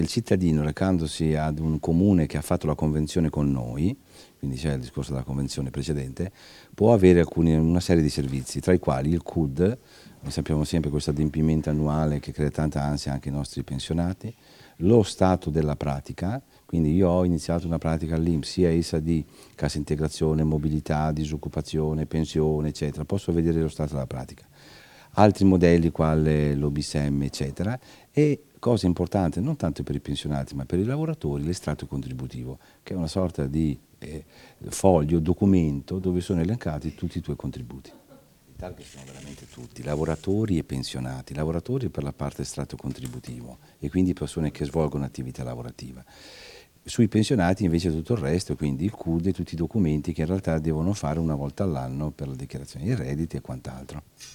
Il cittadino, recandosi ad un comune che ha fatto la convenzione con noi, quindi c'è il discorso della convenzione precedente, può avere una serie di servizi, tra i quali il CUD, noi sappiamo sempre questo adempimento annuale che crea tanta ansia anche ai nostri pensionati, lo stato della pratica, quindi io ho iniziato una pratica all'INPS, sia essa di cassa integrazione, mobilità, disoccupazione, pensione, eccetera, posso vedere lo stato della pratica. Altri modelli quale l'OBSM, eccetera, e cosa importante non tanto per i pensionati ma per i lavoratori, l'estratto contributivo, che è una sorta di foglio, documento dove sono elencati tutti i tuoi contributi. I target sono veramente tutti, lavoratori e pensionati, lavoratori per la parte estratto contributivo e quindi persone che svolgono attività lavorativa. Sui pensionati invece tutto il resto, quindi il CUD e tutti i documenti che in realtà devono fare una volta all'anno per la dichiarazione dei redditi e quant'altro.